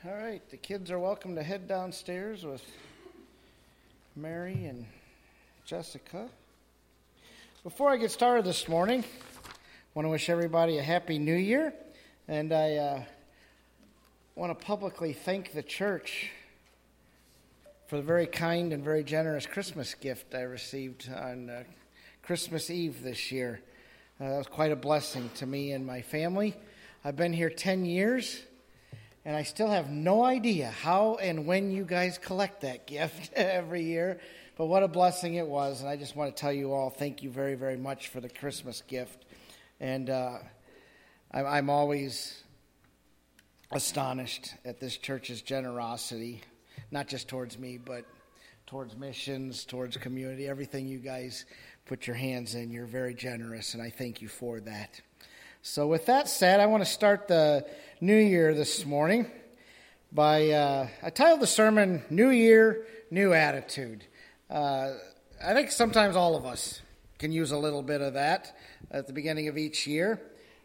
All right, the kids are welcome to head downstairs with Mary and Jessica. Before I get started this morning, I want to wish everybody a Happy New Year, and I want to publicly thank the church for the very kind and very generous Christmas gift I received on Christmas Eve this year. That was quite a blessing to me and my family. I've been here 10 years. And I still have no idea how and when you guys collect that gift every year. But what a blessing it was. And I just want to tell you all, thank you very, very much for the Christmas gift. And I'm always astonished at this church's generosity. Not just towards me, but towards missions, towards community. Everything you guys put your hands in, you're very generous. And I thank you for that. So with that said, I want to start the new year this morning by, I titled the sermon, New Year, New Attitude. I think sometimes all of us can use a little bit of that at the beginning of each year.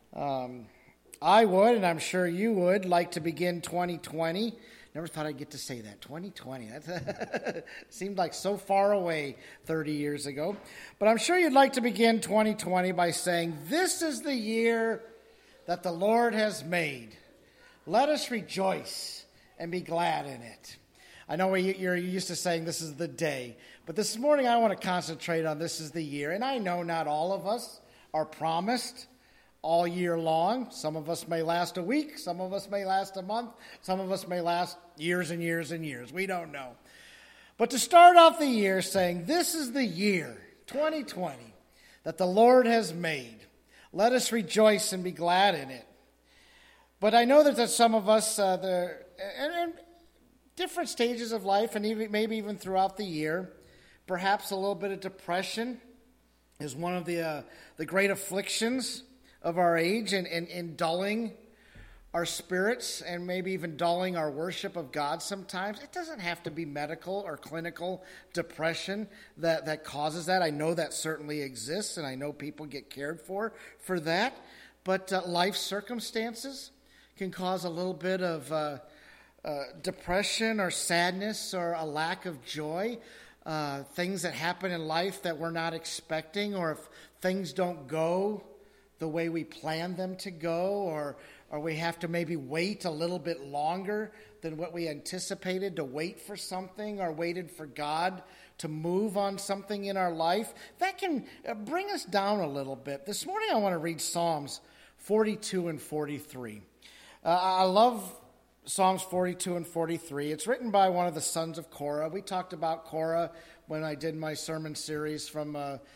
I would, and I'm sure you would, like to begin 2020. Never thought I'd get to say that, 2020. That seemed like so far away 30 years ago. But I'm sure you'd like to begin 2020 by saying, this is the year that the Lord has made. Let us rejoice and be glad in it. I know you're used to saying this is the day. But this morning I want to concentrate on this is the year. And I know not all of us are promised all year long. Some of us may last a week. Some of us may last a month. Some of us may last years and years and years. We don't know. But to start off the year saying, this is the year, 2020, that the Lord has made. Let us rejoice and be glad in it. But I know that there's some of us, in different stages of life, and maybe even throughout the year, perhaps a little bit of depression is one of the great afflictions of our age, and dulling our spirits and maybe even dulling our worship of God sometimes. It doesn't have to be medical or clinical depression that causes that. I know that certainly exists, and I know people get cared for that. But life circumstances can cause a little bit of depression or sadness or a lack of joy. Things that happen in life that we're not expecting, or if things don't go the way we planned them to go, or we have to maybe wait a little bit longer than what we anticipated to wait for something, or waited for God to move on something in our life, that can bring us down a little bit. This morning I want to read Psalms 42 and 43. I love Psalms 42 and 43. It's written by one of the sons of Korah. We talked about Korah when I did my sermon series from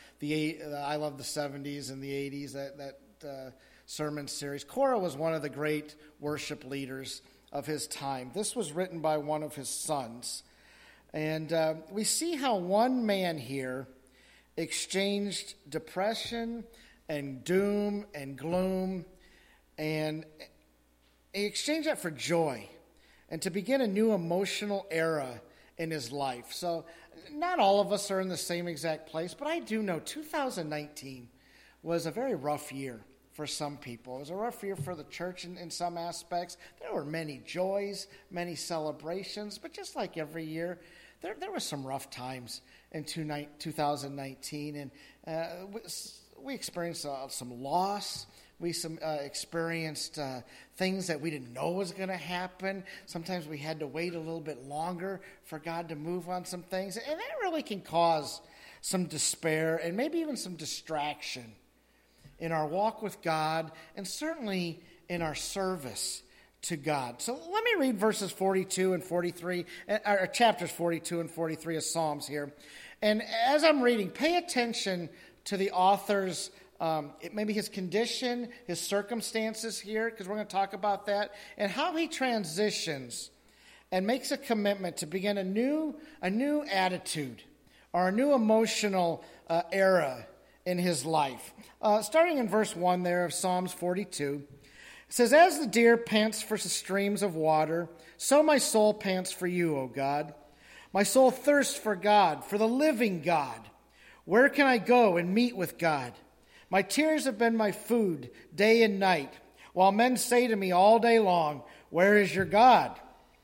I Love the 70s and the 80s, that sermon series. Korah was one of the great worship leaders of his time. This was written by one of his sons. And we see how one man here exchanged depression and doom and gloom, and he exchanged that for joy and to begin a new emotional era in his life. So not all of us are in the same exact place, but I do know 2019 was a very rough year for some people. It was a rough year for the church in some aspects. There were many joys, many celebrations, but just like every year, there were some rough times in 2019, and we experienced some loss. We experienced things that we didn't know was going to happen. Sometimes we had to wait a little bit longer for God to move on some things. And that really can cause some despair and maybe even some distraction in our walk with God, and certainly in our service to God. So let me read verses 42 and 43, or chapters 42 and 43 of Psalms here. And as I'm reading, pay attention to the author's maybe his condition, his circumstances here, because we're going to talk about that, and how he transitions and makes a commitment to begin a new attitude or a new emotional era in his life. Starting in verse 1 there of Psalms 42, it says, "As the deer pants for the streams of water, so my soul pants for you, O God. My soul thirsts for God, for the living God. Where can I go and meet with God? My tears have been my food day and night, while men say to me all day long, 'Where is your God?'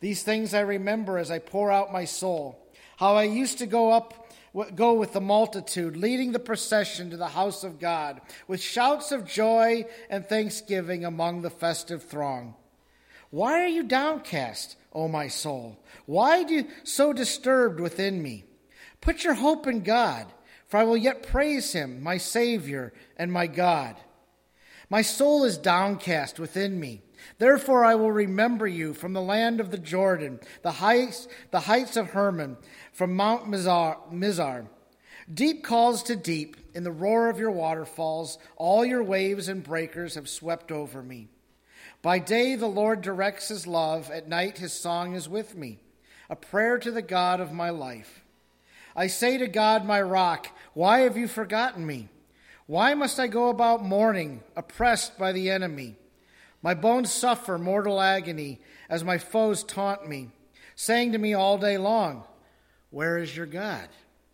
These things I remember as I pour out my soul, how I used to go with the multitude, leading the procession to the house of God, with shouts of joy and thanksgiving among the festive throng. Why are you downcast, O my soul? Why do you so disturbed within me? Put your hope in God, for I will yet praise him, my Savior and my God. My soul is downcast within me. Therefore I will remember you from the land of the Jordan, the heights of Hermon, from Mount Mizar. Deep calls to deep in the roar of your waterfalls. All your waves and breakers have swept over me. By day the Lord directs his love. At night his song is with me, a prayer to the God of my life. I say to God, my rock, why have you forgotten me? Why must I go about mourning, oppressed by the enemy? My bones suffer mortal agony as my foes taunt me, saying to me all day long, where is your God?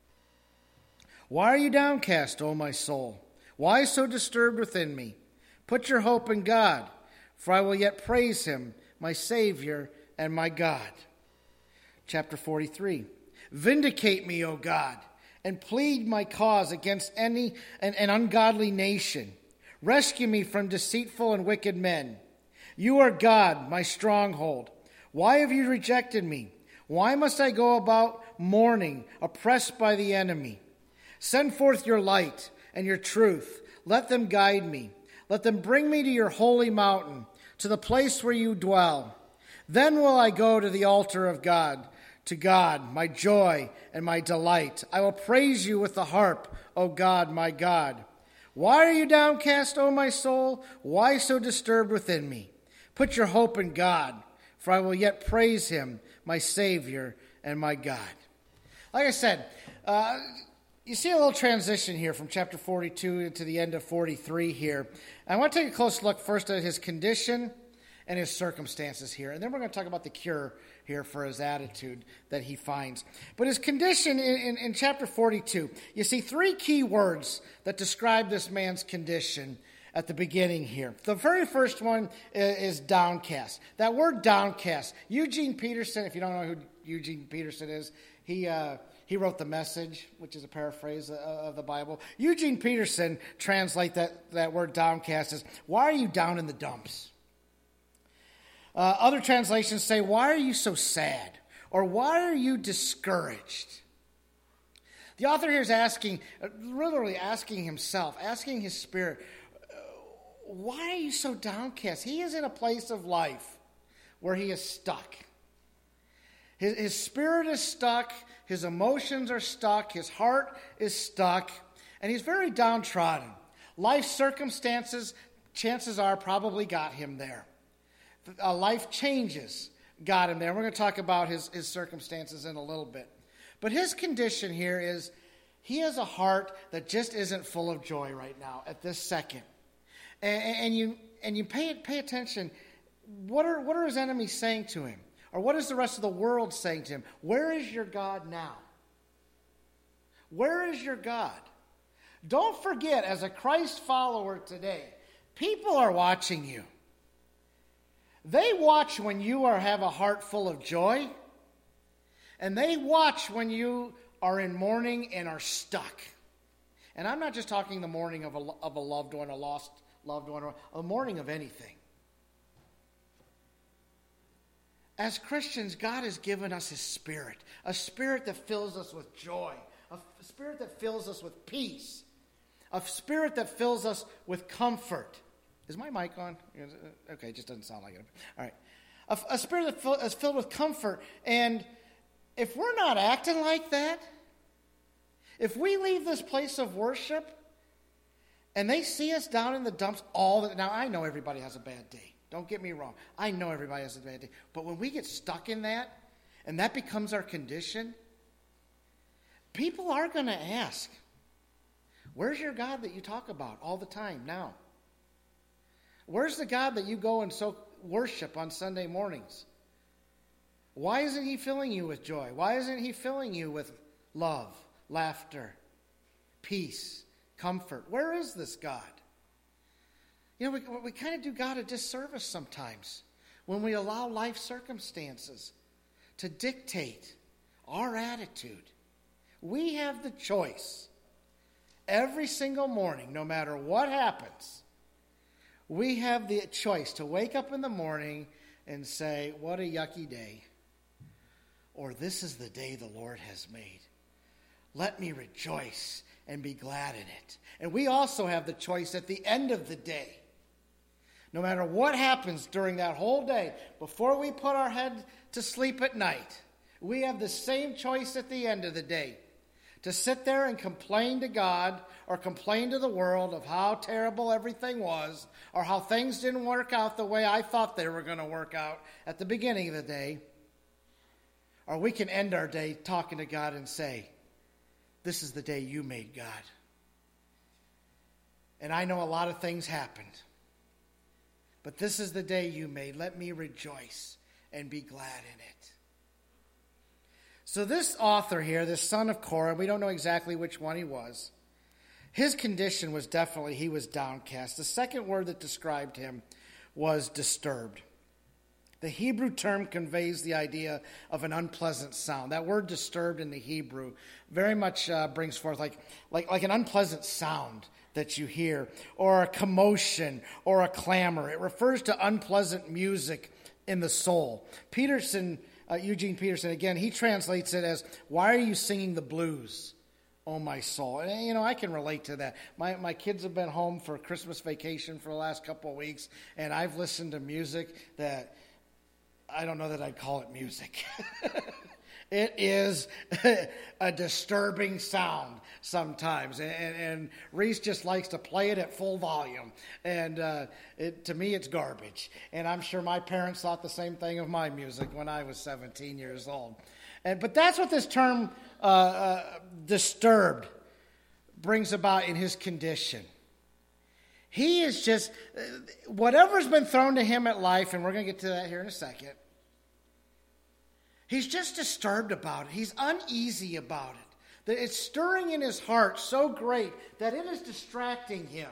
Why are you downcast, O my soul? Why so disturbed within me? Put your hope in God, for I will yet praise him, my Savior and my God. Chapter 43. Vindicate me, O God, and plead my cause against an ungodly nation. Rescue me from deceitful and wicked men. You are God, my stronghold. Why have you rejected me? Why must I go about mourning, oppressed by the enemy? Send forth your light and your truth. Let them guide me. Let them bring me to your holy mountain, to the place where you dwell. Then will I go to the altar of God, to God, my joy and my delight. I will praise you with the harp, O God, my God. Why are you downcast, O my soul? Why so disturbed within me? Put your hope in God, for I will yet praise him, my Savior and my God. Like I said, you see a little transition here from chapter 42 to the end of 43 here. I want to take a close look first at his condition and his circumstances here. And then we're going to talk about the cure here for his attitude that he finds. But his condition in chapter 42, you see three key words that describe this man's condition at the beginning here. The very first one is downcast. That word downcast, Eugene Peterson, if you don't know who Eugene Peterson is, he wrote The Message, which is a paraphrase of the Bible. Eugene Peterson translate that word downcast as, why are you down in the dumps? Other translations say, why are you so sad? Or why are you discouraged? The author here is literally asking himself, asking his spirit, why are you so downcast? He is in a place of life where he is stuck. His spirit is stuck, his emotions are stuck, his heart is stuck, and he's very downtrodden. Life circumstances, chances are, probably got him there. Life changes got him there. We're going to talk about his circumstances in a little bit. But his condition here is he has a heart that just isn't full of joy right now at this second. And you pay attention. What are his enemies saying to him? Or what is the rest of the world saying to him? Where is your God now? Where is your God? Don't forget, as a Christ follower today, people are watching you. They watch when you have a heart full of joy, and they watch when you are in mourning and are stuck. And I'm not just talking the mourning of a loved one, a lost loved one, or a mourning of anything. As Christians, God has given us his spirit, a spirit that fills us with joy, a spirit that fills us with peace, a spirit that fills us with comfort. Is my mic on? Okay, it just doesn't sound like it. All right. A spirit that is filled with comfort. And if we're not acting like that, if we leave this place of worship and they see us down in the dumps now I know everybody has a bad day. Don't get me wrong. I know everybody has a bad day. But when we get stuck in that, and that becomes our condition, people are going to ask, where's your God that you talk about all the time now? Where's the God that you go and so worship on Sunday mornings? Why isn't he filling you with joy? Why isn't he filling you with love, laughter, peace, comfort? Where is this God? You know, we kind of do God a disservice sometimes when we allow life circumstances to dictate our attitude. We have the choice. Every single morning, no matter what happens, we have the choice to wake up in the morning and say, what a yucky day. Or this is the day the Lord has made. Let me rejoice and be glad in it. And we also have the choice at the end of the day. No matter what happens during that whole day, before we put our head to sleep at night, we have the same choice at the end of the day. To sit there and complain to God or complain to the world of how terrible everything was or how things didn't work out the way I thought they were going to work out at the beginning of the day. Or we can end our day talking to God and say, this is the day you made, God. And I know a lot of things happened. But this is the day you made. Let me rejoice and be glad in it. So this author here, this son of Korah, we don't know exactly which one he was. His condition was definitely, he was downcast. The second word that described him was disturbed. The Hebrew term conveys the idea of an unpleasant sound. That word disturbed in the Hebrew very much brings forth like an unpleasant sound that you hear, or a commotion, or a clamor. It refers to unpleasant music in the soul. Eugene Peterson, again, he translates it as, why are you singing the blues, oh my soul? And, I can relate to that. My kids have been home for Christmas vacation for the last couple of weeks, and I've listened to music that I don't know that I'd call it music. It is a disturbing sound sometimes. And Reese just likes to play it at full volume. And to me, it's garbage. And I'm sure my parents thought the same thing of my music when I was 17 years old. But that's what this term disturbed brings about in his condition. He is just, whatever's been thrown to him at life, and we're going to get to that here in a second, he's just disturbed about it. He's uneasy about it. That it's stirring in his heart so great that it is distracting him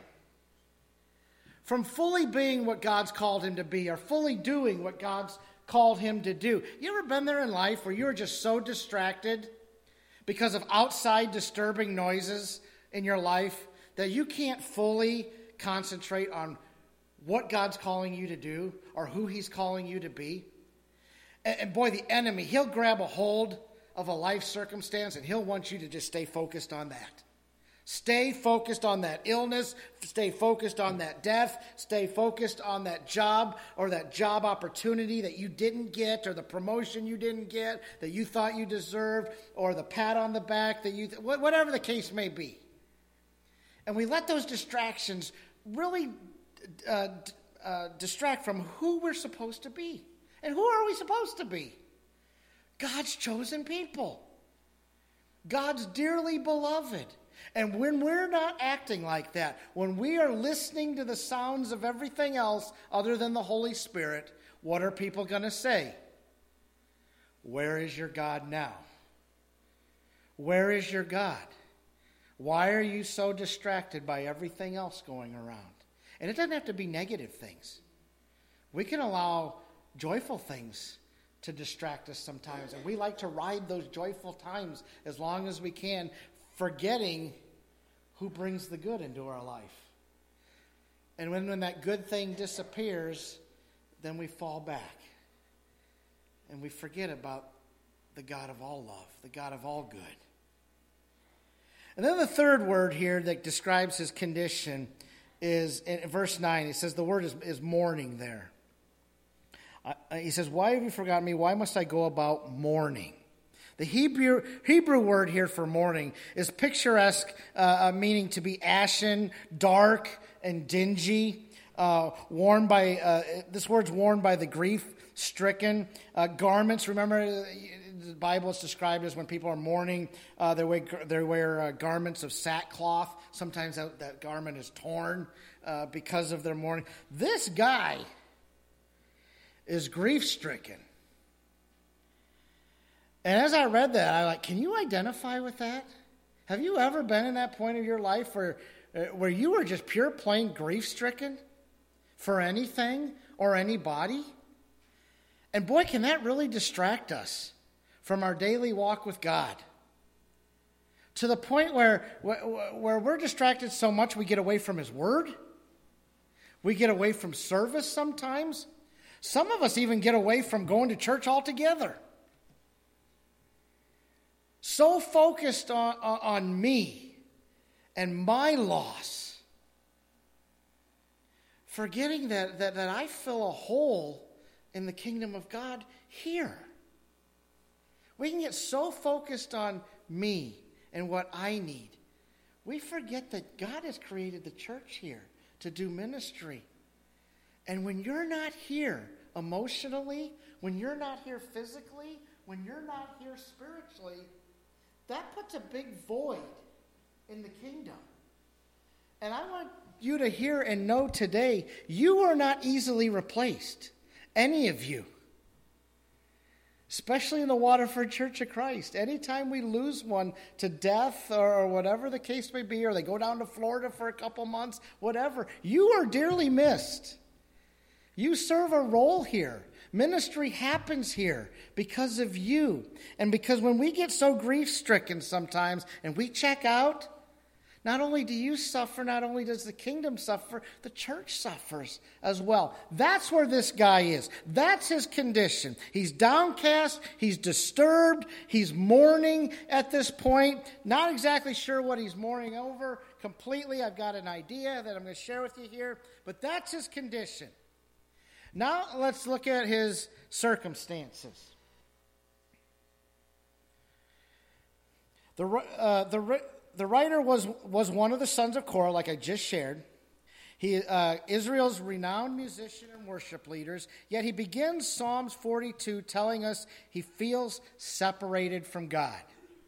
from fully being what God's called him to be, or fully doing what God's called him to do. You ever been there in life where you are just so distracted because of outside disturbing noises in your life that you can't fully concentrate on what God's calling you to do or who he's calling you to be? And boy, the enemy, he'll grab a hold of a life circumstance and he'll want you to just stay focused on that. Stay focused on that illness. Stay focused on that death. Stay focused on that job or that job opportunity that you didn't get, or the promotion you didn't get that you thought you deserved, or the pat on the back that you, whatever the case may be. And we let those distractions really distract from who we're supposed to be. And who are we supposed to be? God's chosen people. God's dearly beloved. And when we're not acting like that, when we are listening to the sounds of everything else other than the Holy Spirit, what are people going to say? Where is your God now? Where is your God? Why are you so distracted by everything else going around? And it doesn't have to be negative things. We can allow joyful things to distract us sometimes. And we like to ride those joyful times as long as we can, forgetting who brings the good into our life. And when that good thing disappears, then we fall back. And we forget about the God of all love, the God of all good. And then the third word here that describes his condition is in verse 9. It says the word is mourning there. He says, why have you forgotten me? Why must I go about mourning? The Hebrew word here for mourning is picturesque, meaning to be ashen, dark, and dingy. This word's worn by the grief-stricken. Garments, remember, the Bible is described as when people are mourning, they wear garments of sackcloth. Sometimes that garment is torn because of their mourning. This guy is grief-stricken. And as I read that, I like, can you identify with that? Have you ever been in that point of your life where you were just pure plain grief-stricken for anything or anybody? And boy, can that really distract us from our daily walk with God. To the point where we're distracted so much we get away from His Word. We get away from service sometimes. Some of us even get away from going to church altogether. So focused on me and my loss, forgetting that I fill a hole in the kingdom of God here. We can get so focused on me and what I need. We forget that God has created the church here to do ministry. And when you're not here emotionally, when you're not here physically, when you're not here spiritually, that puts a big void in the kingdom. And I want you to hear and know today, you are not easily replaced. Any of you. Especially in the Waterford Church of Christ. Anytime we lose one to death or whatever the case may be, or they go down to Florida for a couple months, whatever, you are dearly missed. You serve a role here. Ministry happens here because of you. And because when we get so grief-stricken sometimes and we check out, not only do you suffer, not only does the kingdom suffer, the church suffers as well. That's where this guy is. That's his condition. He's downcast. He's disturbed. He's mourning at this point. Not exactly sure what he's mourning over completely. I've got an idea that I'm going to share with you here. But that's his condition. Now let's look at his circumstances. The writer was one of the sons of Korah, like I just shared. He Israel's renowned musician and worship leaders. Yet he begins Psalms 42 telling us he feels separated from God.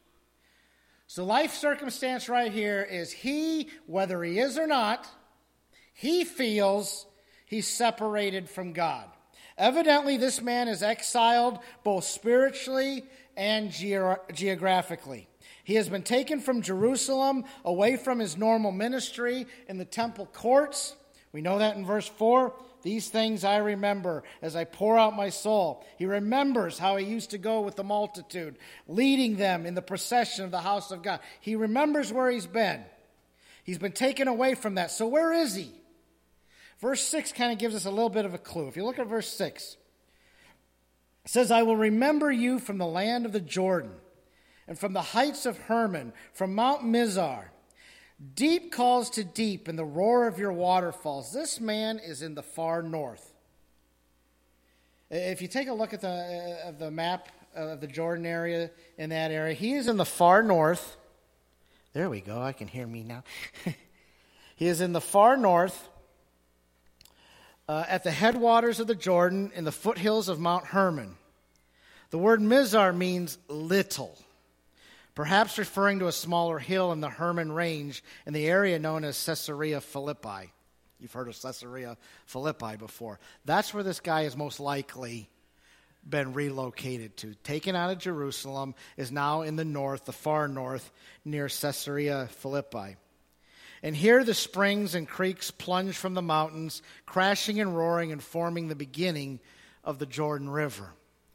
So life circumstance right here is he, whether he is or not, he feels he's separated from God. Evidently, this man is exiled both spiritually and geographically. He has been taken from Jerusalem, away from his normal ministry in the temple courts. We know that in verse 4. These things I remember as I pour out my soul. He remembers how he used to go with the multitude, leading them in the procession of the house of God. He remembers where he's been. He's been taken away from that. So where is he? Verse 6 kind of gives us a little bit of a clue. If you look at verse 6, it says, I will remember you from the land of the Jordan, and from the heights of Hermon, from Mount Mizar. Deep calls to deep in the roar of your waterfalls. This man is in the far north. If you take a look at the map of the Jordan area, in that area, he is in the far north. There we go, I can hear me now. He is in the far north, at the headwaters of the Jordan, in the foothills of Mount Hermon. The word Mizar means little, perhaps referring to a smaller hill in the Hermon range in the area known as Caesarea Philippi. You've heard of Caesarea Philippi before. That's where this guy has most likely been relocated to. Taken out of Jerusalem, is now in the north, the far north, near Caesarea Philippi. And here the springs and creeks plunge from the mountains, crashing and roaring and forming the beginning of the Jordan River.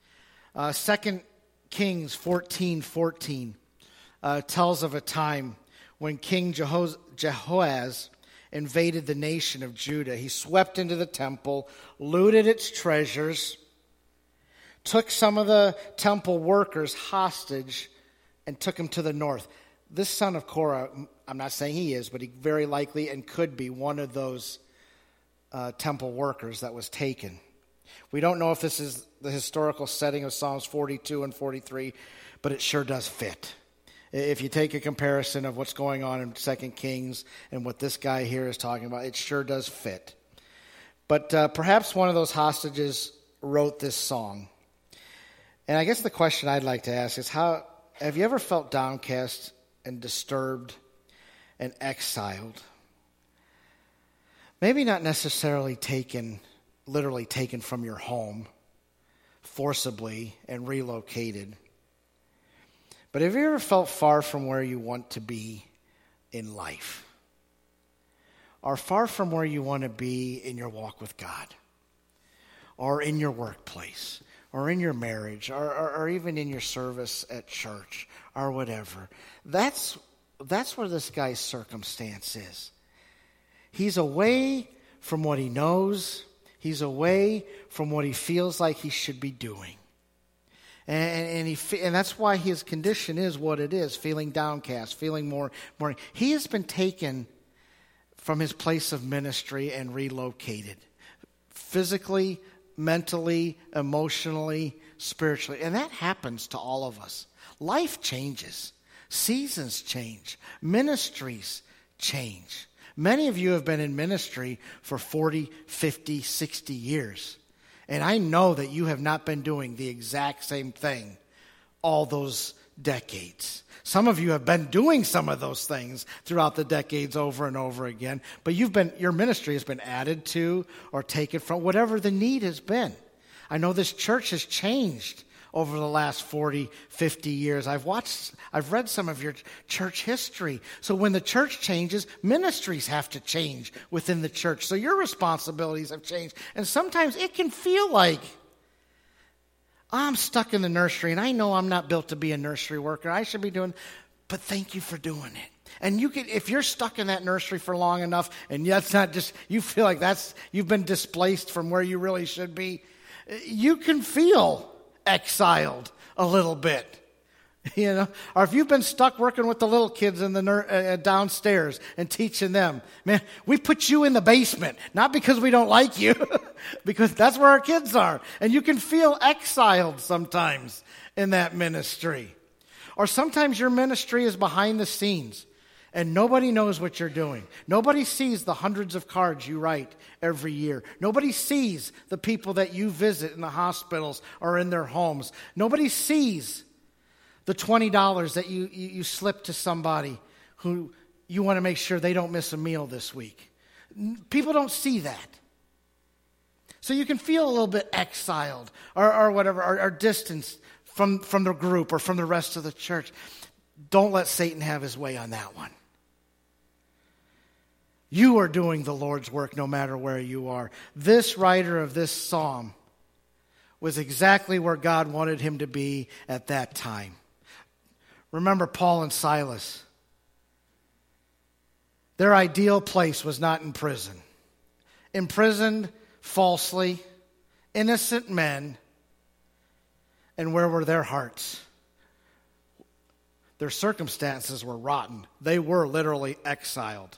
2 Kings 14:14 tells of a time when King Jehoaz invaded the nation of Judah. He swept into the temple, looted its treasures, took some of the temple workers hostage, and took them to the north. This son of Korah, I'm not saying he is, but he very likely and could be one of those temple workers that was taken. We don't know if this is the historical setting of Psalms 42 and 43, but it sure does fit. If you take a comparison of what's going on in 2 Kings and what this guy here is talking about, it sure does fit. But perhaps one of those hostages wrote this song. And I guess the question I'd like to ask is, have you ever felt downcast and disturbed and exiled? Maybe not necessarily literally taken from your home forcibly and relocated. But have you ever felt far from where you want to be in life? Or far from where you want to be in your walk with God? Or in your workplace? or in your marriage, or even in your service at church, or whatever. That's where this guy's circumstance is. He's away from what he knows. He's away from what he feels like he should be doing. And that's why his condition is what it is, feeling downcast, feeling more. He has been taken from his place of ministry and relocated. Physically, mentally, emotionally, spiritually. And that happens to all of us. Life changes. Seasons change. Ministries change. Many of you have been in ministry for 40, 50, 60 years. And I know that you have not been doing the exact same thing all those decades. Some of you have been doing some of those things throughout the decades over and over again, but your ministry has been added to or taken from, whatever the need has been. I know this church has changed over the last 40, 50 years. I've read some of your church history. So when the church changes, ministries have to change within the church. So your responsibilities have changed. And sometimes it can feel like, I'm stuck in the nursery, and I know I'm not built to be a nursery worker. I should be doing, but thank you for doing it. And if you're stuck in that nursery for long enough, and that's not just, you feel like you've been displaced from where you really should be, you can feel exiled a little bit, or if you've been stuck working with the little kids in the downstairs and teaching them, man, we put you in the basement, not because we don't like you, because that's where our kids are, and you can feel exiled sometimes in that ministry. Or sometimes your ministry is behind the scenes, and nobody knows what you're doing. Nobody sees the hundreds of cards you write every year. Nobody sees the people that you visit in the hospitals or in their homes. Nobody sees the $20 that you slip to somebody who you want to make sure they don't miss a meal this week. People don't see that. So you can feel a little bit exiled or whatever, or distanced from the group or from the rest of the church. Don't let Satan have his way on that one. You are doing the Lord's work no matter where you are. This writer of this psalm was exactly where God wanted him to be at that time. Remember Paul and Silas. Their ideal place was not in prison. Imprisoned falsely, innocent men. And where were their hearts? Their circumstances were rotten. They were literally exiled.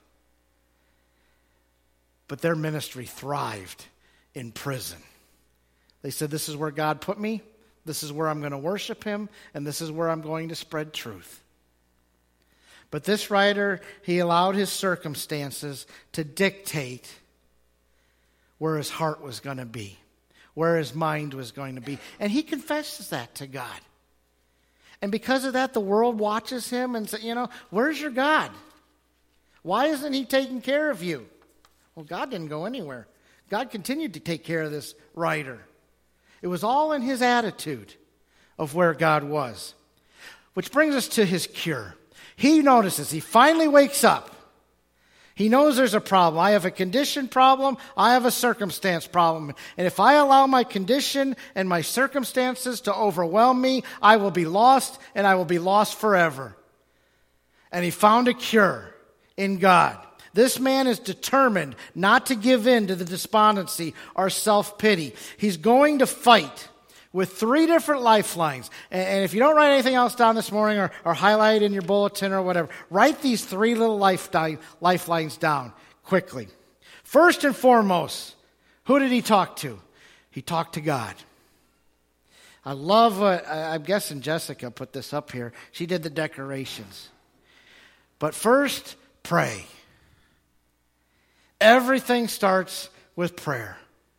But their ministry thrived in prison. They said, this is where God put me. This is where I'm going to worship him. And this is where I'm going to spread truth. But this writer, he allowed his circumstances to dictate where his heart was going to be, where his mind was going to be. And he confesses that to God. And because of that, the world watches him and says, where's your God? Why isn't he taking care of you? Well, God didn't go anywhere. God continued to take care of this writer. It was all in his attitude of where God was. Which brings us to his cure. He notices, he finally wakes up. He knows there's a problem. I have a condition problem. I have a circumstance problem. And if I allow my condition and my circumstances to overwhelm me, I will be lost, and I will be lost forever. And he found a cure in God. This man is determined not to give in to the despondency or self-pity. He's going to fight with 3 different lifelines. And if you don't write anything else down this morning or highlight in your bulletin or whatever, write these 3 little lifelines down quickly. First and foremost, who did he talk to? He talked to God. I love what, I'm guessing Jessica put this up here. She did the decorations. But first, pray. Everything starts with prayer.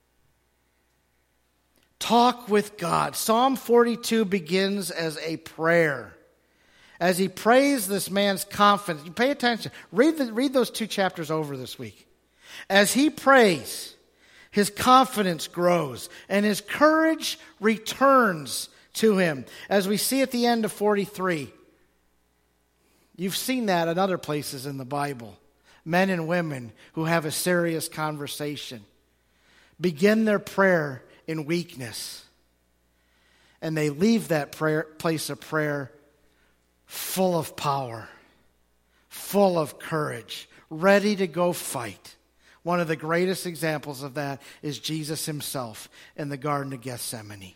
Talk with God. Psalm 42 begins as a prayer. As he prays, this man's confidence. You pay attention. Read those 2 chapters over this week. As he prays, his confidence grows and his courage returns to him. As we see at the end of 43. You've seen that in other places in the Bible. Men and women who have a serious conversation begin their prayer in weakness And they leave that place of prayer full of power, full of courage, ready to go fight. One of the greatest examples of that is Jesus himself in the Garden of Gethsemane.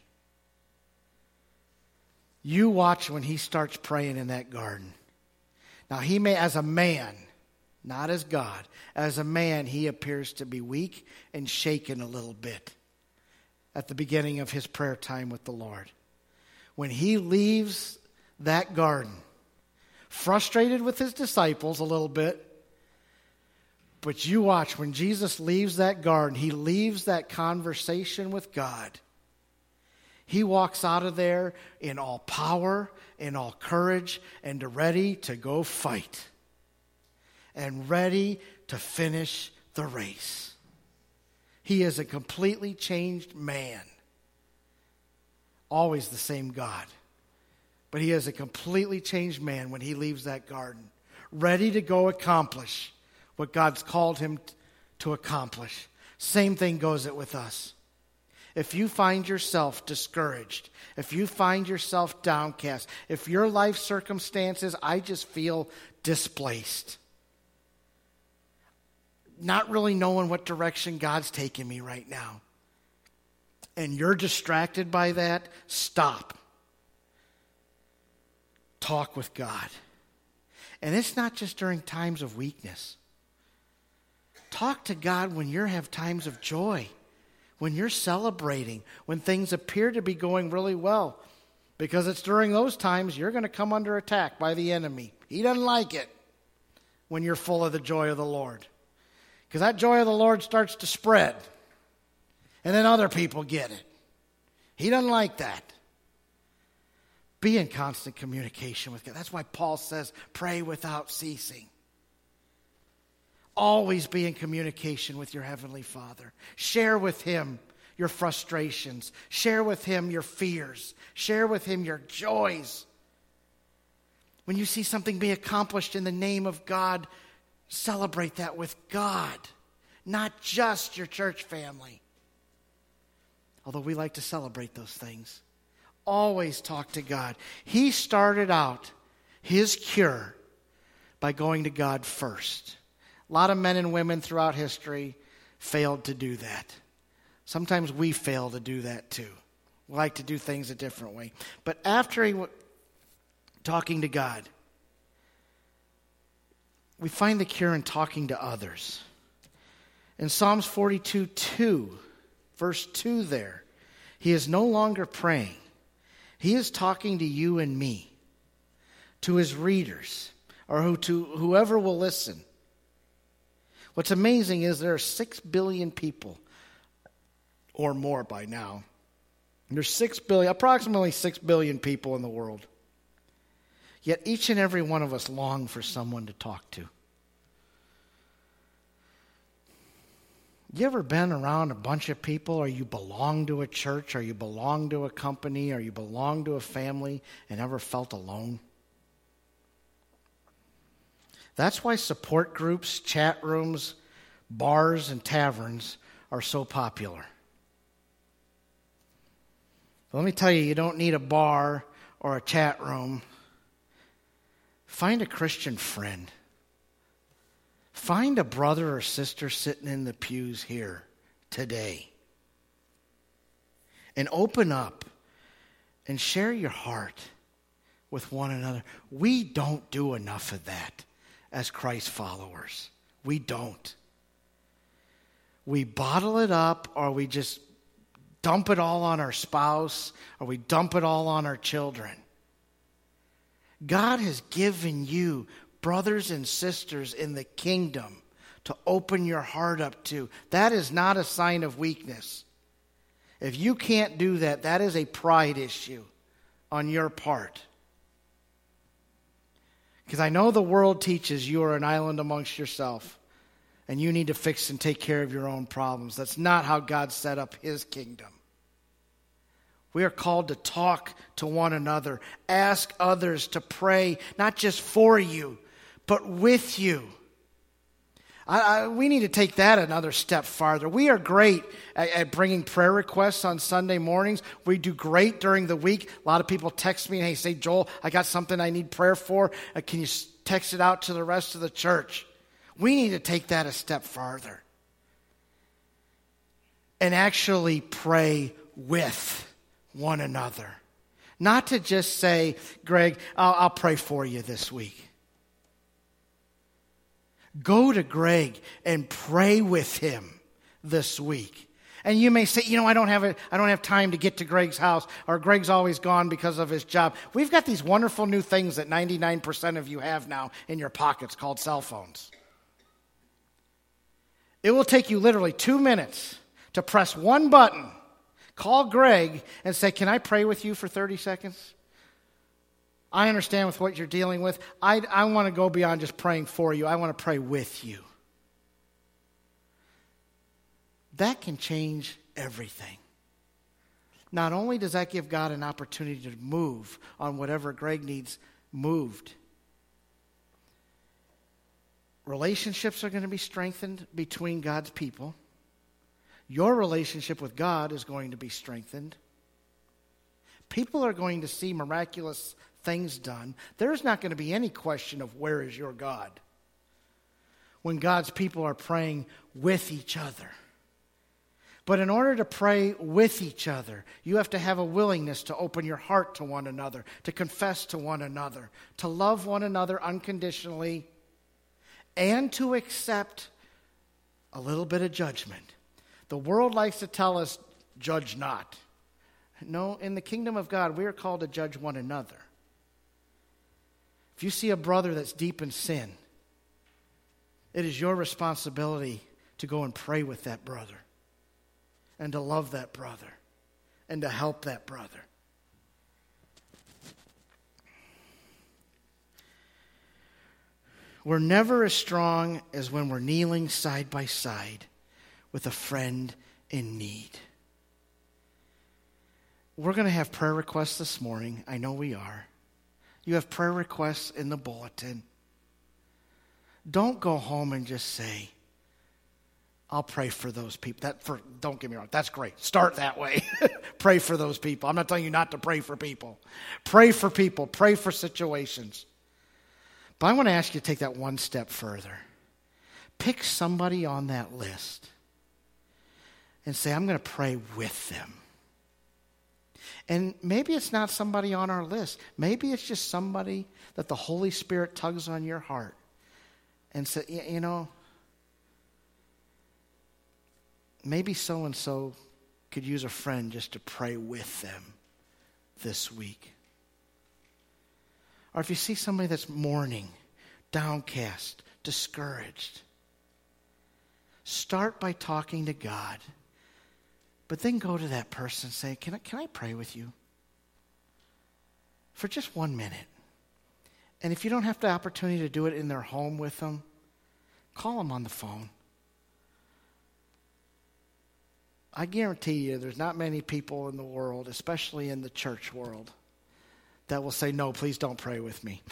You watch when he starts praying in that garden. Now he may, as a man, not as God, as a man, he appears to be weak and shaken a little bit at the beginning of his prayer time with the Lord. When he leaves that garden, frustrated with his disciples a little bit, but you watch when Jesus leaves that garden, he leaves that conversation with God. He walks out of there in all power, in all courage, and ready to go fight. And ready to finish the race. He is a completely changed man. Always the same God. But he is a completely changed man when he leaves that garden. Ready to go accomplish what God's called him to accomplish. Same thing goes it with us. If you find yourself discouraged, if you find yourself downcast, if your life circumstances, I just feel displaced, not really knowing what direction God's taking me right now, and you're distracted by that, stop. Talk with God. And it's not just during times of weakness. Talk to God when you have times of joy, when you're celebrating, when things appear to be going really well. Because it's during those times you're going to come under attack by the enemy. He doesn't like it when you're full of the joy of the Lord. Because that joy of the Lord starts to spread. And then other people get it. He doesn't like that. Be in constant communication with God. That's why Paul says, pray without ceasing. Always be in communication with your Heavenly Father. Share with Him your frustrations. Share with Him your fears. Share with Him your joys. When you see something be accomplished in the name of God, celebrate that with God, not just your church family. Although we like to celebrate those things. Always talk to God. He started out his cure by going to God first. A lot of men and women throughout history failed to do that. Sometimes we fail to do that too. We like to do things a different way. But after talking to God, we find the cure in talking to others. In Psalms 42:2, verse 2 there, he is no longer praying. He is talking to you and me, to his readers, or to whoever will listen. What's amazing is there are 6 billion people, or more by now. There's approximately 6 billion people in the world. Yet each and every one of us long for someone to talk to. You ever been around a bunch of people, or you belong to a church, or you belong to a company, or you belong to a family, and ever felt alone? That's why support groups, chat rooms, bars, and taverns are so popular. But let me tell you, you don't need a bar or a chat room. Find a Christian friend. Find a brother or sister sitting in the pews here today. And open up and share your heart with one another. We don't do enough of that as Christ followers. We don't. We bottle it up, or we just dump it all on our spouse, or we dump it all on our children. God has given you brothers and sisters in the kingdom to open your heart up to. That is not a sign of weakness. If you can't do that, that is a pride issue on your part. Because I know the world teaches you are an island amongst yourself, and you need to fix and take care of your own problems. That's not how God set up his kingdom. We are called to talk to one another, ask others to pray, not just for you, but with you. We need to take that another step farther. We are great at bringing prayer requests on Sunday mornings. We do great during the week. A lot of people text me and hey, say, Joel, I got something I need prayer for. Can you text it out to the rest of the church? We need to take that a step farther and actually pray with one another. Not to just say, Greg, I'll pray for you this week. Go to Greg and pray with him this week. And you may say, I don't have time to get to Greg's house, or Greg's always gone because of his job. We've got these wonderful new things that 99% of you have now in your pockets called cell phones. It will take you literally 2 minutes to press one button, call Greg, and say, can I pray with you for 30 seconds? I understand with what you're dealing with. I want to go beyond just praying for you. I want to pray with you. That can change everything. Not only does that give God an opportunity to move on whatever Greg needs moved, relationships are going to be strengthened between God's people. Your relationship with God is going to be strengthened. People are going to see miraculous things done. There's not going to be any question of where is your God when God's people are praying with each other. But in order to pray with each other, you have to have a willingness to open your heart to one another, to confess to one another, to love one another unconditionally, and to accept a little bit of judgment. The world likes to tell us, judge not. No, in the kingdom of God, we are called to judge one another. If you see a brother that's deep in sin, it is your responsibility to go and pray with that brother and to love that brother and to help that brother. We're never as strong as when we're kneeling side by side with a friend in need. We're going to have prayer requests this morning. I know we are. You have prayer requests in the bulletin. Don't go home and just say, I'll pray for those people. Don't get me wrong, that's great. Start that way. Pray for those people. I'm not telling you not to pray for people. Pray for people. Pray for situations. But I want to ask you to take that one step further. Pick somebody on that list and say, I'm going to pray with them. And maybe it's not somebody on our list. Maybe it's just somebody that the Holy Spirit tugs on your heart and say, maybe so-and-so could use a friend just to pray with them this week. Or if you see somebody that's mourning, downcast, discouraged, start by talking to God. But then go to that person and say, can I pray with you? For just 1 minute. And if you don't have the opportunity to do it in their home with them, call them on the phone. I guarantee you there's not many people in the world, especially in the church world, that will say, no, please don't pray with me.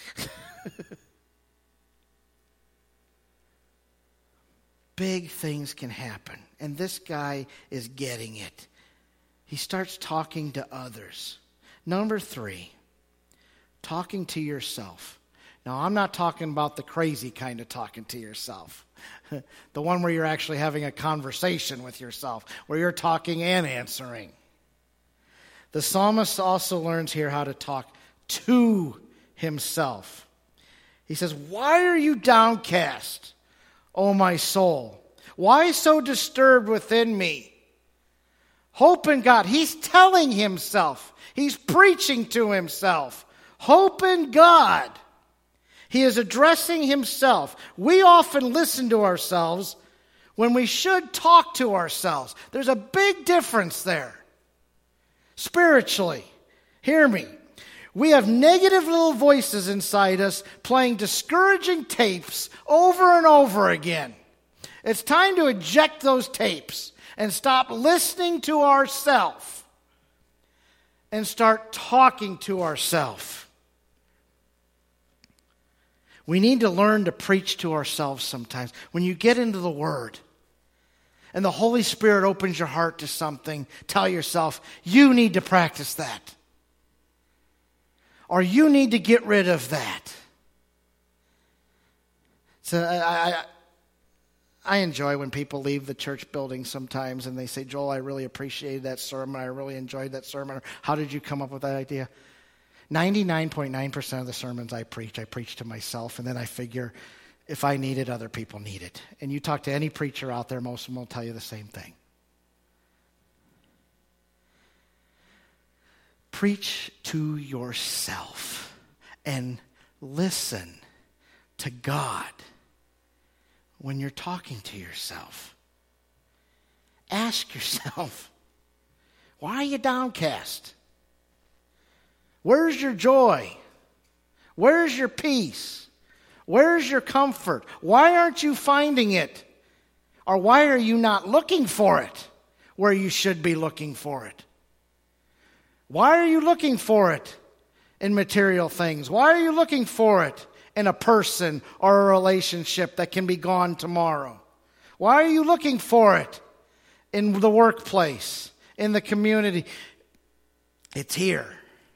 Big things can happen. And this guy is getting it. He starts talking to others. Number 3, talking to yourself. Now, I'm not talking about the crazy kind of talking to yourself. The one where you're actually having a conversation with yourself, where you're talking and answering. The psalmist also learns here how to talk to himself. He says, why are you downcast, O my soul? Why so disturbed within me? Hope in God. He's telling himself. He's preaching to himself. Hope in God. He is addressing himself. We often listen to ourselves when we should talk to ourselves. There's a big difference there. Spiritually, hear me. We have negative little voices inside us playing discouraging tapes over and over again. It's time to eject those tapes and stop listening to ourselves and start talking to ourselves. We need to learn to preach to ourselves sometimes. When you get into the Word and the Holy Spirit opens your heart to something, tell yourself, you need to practice that. Or you need to get rid of that. So I enjoy when people leave the church building sometimes and they say, Joel, I really appreciated that sermon. I really enjoyed that sermon. How did you come up with that idea? 99.9% of the sermons I preach to myself, and then I figure if I need it, other people need it. And you talk to any preacher out there, most of them will tell you the same thing. Preach to yourself and listen to God when you're talking to yourself. Ask yourself, why are you downcast? Where's your joy? Where's your peace? Where's your comfort? Why aren't you finding it? Or why are you not looking for it where you should be looking for it? Why are you looking for it in material things? Why are you looking for it in a person or a relationship that can be gone tomorrow? Why are you looking for it in the workplace, in the community? It's here.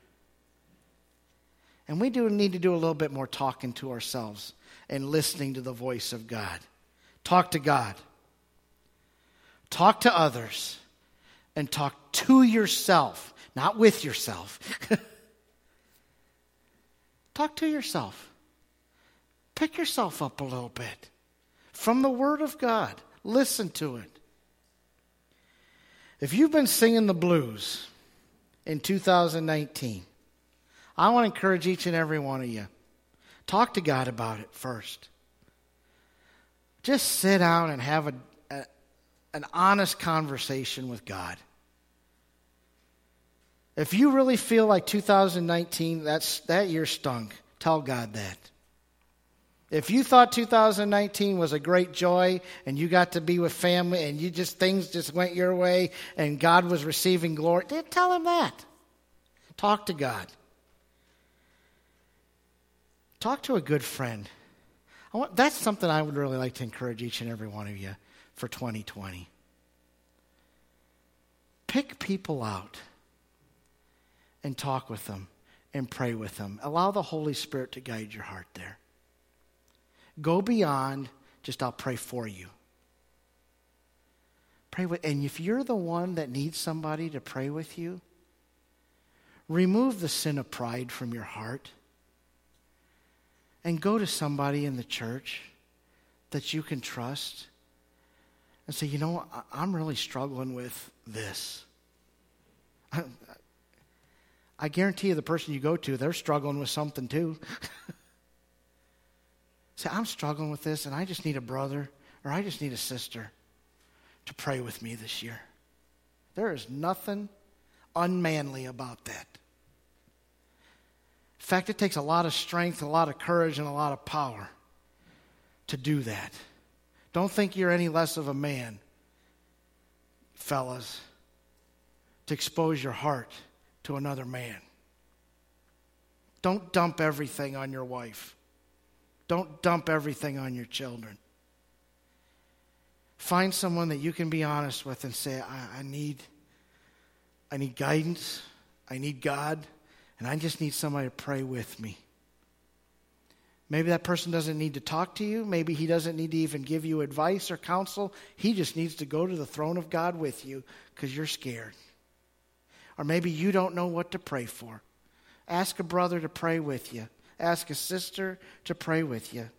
And we do need to do a little bit more talking to ourselves and listening to the voice of God. Talk to God. Talk to others. And talk to yourself, not with yourself. Talk to yourself. Pick yourself up a little bit from the Word of God. Listen to it. If you've been singing the blues in 2019, I want to encourage each and every one of you. Talk to God about it first. Just sit down and have an honest conversation with God. If you really feel like 2019, that year stunk, tell God that. If you thought 2019 was a great joy and you got to be with family and things just went your way and God was receiving glory, tell him that. Talk to God. Talk to a good friend. That's something I would really like to encourage each and every one of you for 2020. Pick people out and talk with them and pray with them. Allow the Holy Spirit to guide your heart there. Go beyond just I'll pray for you. Pray with, and if you're the one that needs somebody to pray with you, remove the sin of pride from your heart. And go to somebody in the church that you can trust and say, you know, I'm really struggling with this. I guarantee you the person you go to, they're struggling with something too. Say, I'm struggling with this and I just need a brother or I just need a sister to pray with me this year. There is nothing unmanly about that. In fact, it takes a lot of strength, a lot of courage, and a lot of power to do that. Don't think you're any less of a man, fellas, to expose your heart to another man. Don't dump everything on your wife. Don't dump everything on your children. Find someone that you can be honest with and say, I need guidance. I need God. And I just need somebody to pray with me. Maybe that person doesn't need to talk to you. Maybe he doesn't need to even give you advice or counsel. He just needs to go to the throne of God with you because you're scared. Or maybe you don't know what to pray for. Ask a brother to pray with you. Ask a sister to pray with you.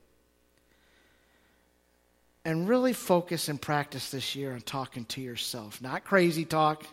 And really focus and practice this year on talking to yourself. Not crazy talk.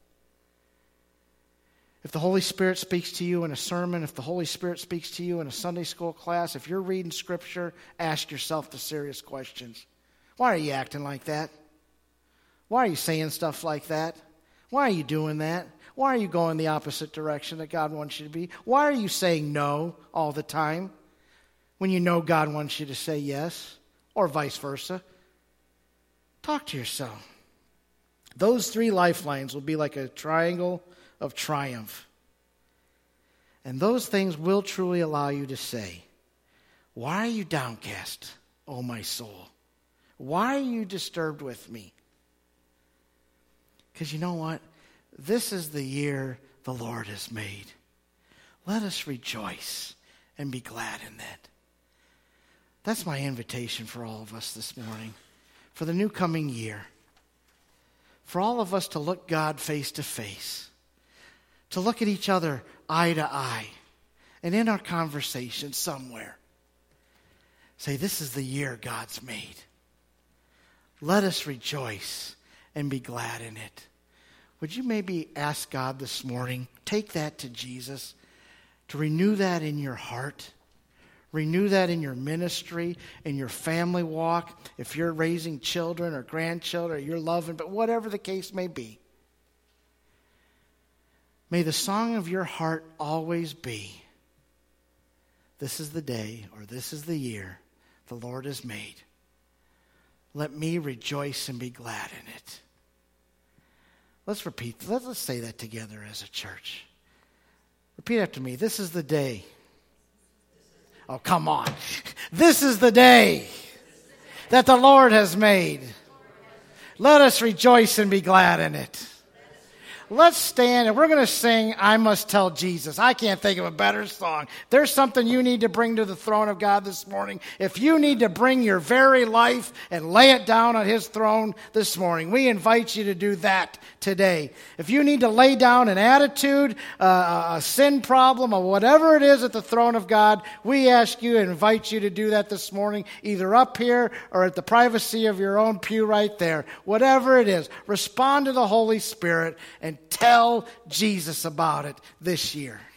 If the Holy Spirit speaks to you in a sermon, if the Holy Spirit speaks to you in a Sunday school class, if you're reading Scripture, ask yourself the serious questions. Why are you acting like that? Why are you saying stuff like that? Why are you doing that? Why are you going the opposite direction that God wants you to be? Why are you saying no all the time when you know God wants you to say yes, or vice versa? Talk to yourself. Those 3 lifelines will be like a triangle of triumph. And those things will truly allow you to say, Why are you downcast, O my soul? Why are you disturbed with me? Because you know what? This is the year the Lord has made. Let us rejoice and be glad in that. That's my invitation for all of us this morning, for the new coming year. For all of us to look God face to face, to look at each other eye to eye, and in our conversation somewhere, say, this is the year God's made. Let us rejoice and be glad in it. Would you maybe ask God this morning, take that to Jesus, to renew that in your heart, renew that in your ministry, in your family walk, if you're raising children or grandchildren, or you're loving, but whatever the case may be. May the song of your heart always be, this is the day, or this is the year the Lord has made. Let me rejoice and be glad in it. Let's repeat. Let's say that together as a church. Repeat after me. This is the day. Oh, come on. This is the day that the Lord has made. Let us rejoice and be glad in it. Let's stand and we're going to sing I Must Tell Jesus. I can't think of a better song. There's something you need to bring to the throne of God this morning. If you need to bring your very life and lay it down on his throne this morning, we invite you to do that today. If you need to lay down an attitude, a sin problem, or whatever it is at the throne of God, we ask you and invite you to do that this morning, either up here or at the privacy of your own pew right there. Whatever it is, respond to the Holy Spirit and tell Jesus about it this year.